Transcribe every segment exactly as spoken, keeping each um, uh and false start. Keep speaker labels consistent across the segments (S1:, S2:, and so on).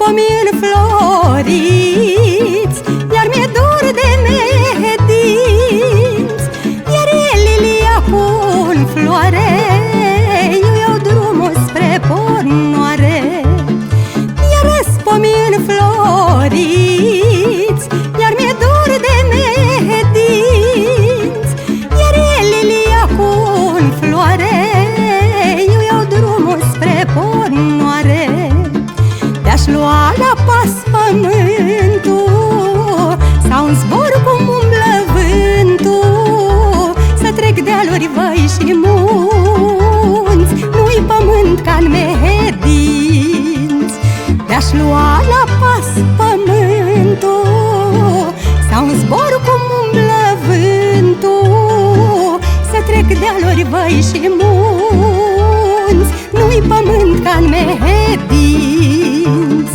S1: pomii înfloriți, iar mi-e dor de mehedinți. Iar e lilia cu-n floare, eu iau drumul spre ponoare. Iar-s pomii înfloriți, iar mi-e dor de mehedinți. Iar e lilia cu-n floare, eu iau drumul spre ponoare. Te-aș lua la pas pământul, sau în zbor cum umblă vântul, să trec dealuri, văi și munți, nu-i pământ ca-n mehedinți. Te-aș lua la pas pământul, sau în zbor cum umblă vântul, să trec dealuri, văi și munți, nu-i pământ ca-n mehedinți.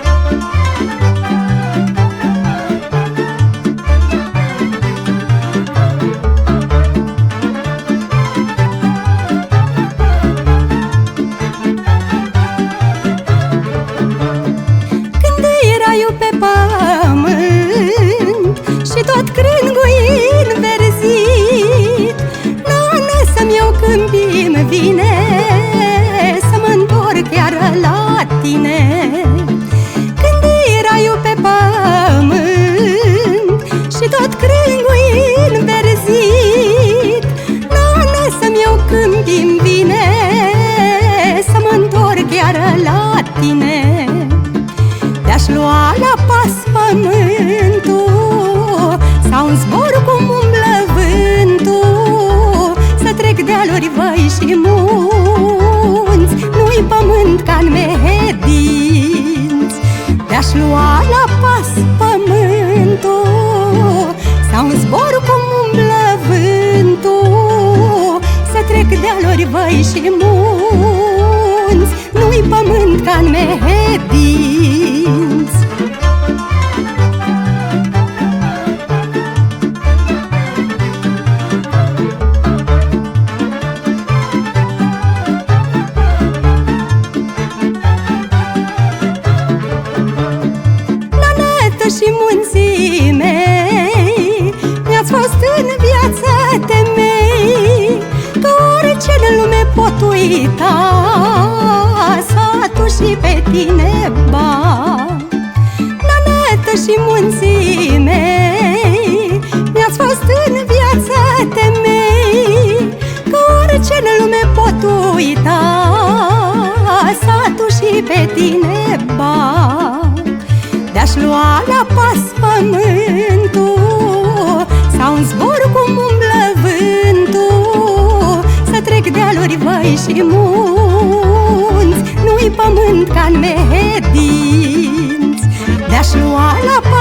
S1: Pe pământ și tot crângui înverzit, nana să-mi iau când-mi vine să mă întorc chiar la tine. Când erai eu pe pământ și tot crângui înverzit, nana să-mi iau când-mi vine să mă întorc chiar la tine. Te-aș lua la pas pământul, sau în zbor cum umblă vântul, să trec dealuri, văi și munți, nu-i pământ ca-n mehedinți. Te-aș lua la pas pământul, sau în zbor cum umblă vântul, să trec dealuri, văi și munți, nu-i pământ ca-n mehedinți. Și munții mei, mi-ați fost în viață temei, că orice în lume pot uita, satul și pe tine, ba. Nanătă și munții mei, mi-ați fost în viață temei, că orice în lume pot uita, satul și pe tine, ba. Te-aș lua la pas pământul, sau în zbor cum umblă vântul, să trec dealuri, văi și munți, nu-i pământ ca-n mehedinți. Te-aș lua la pas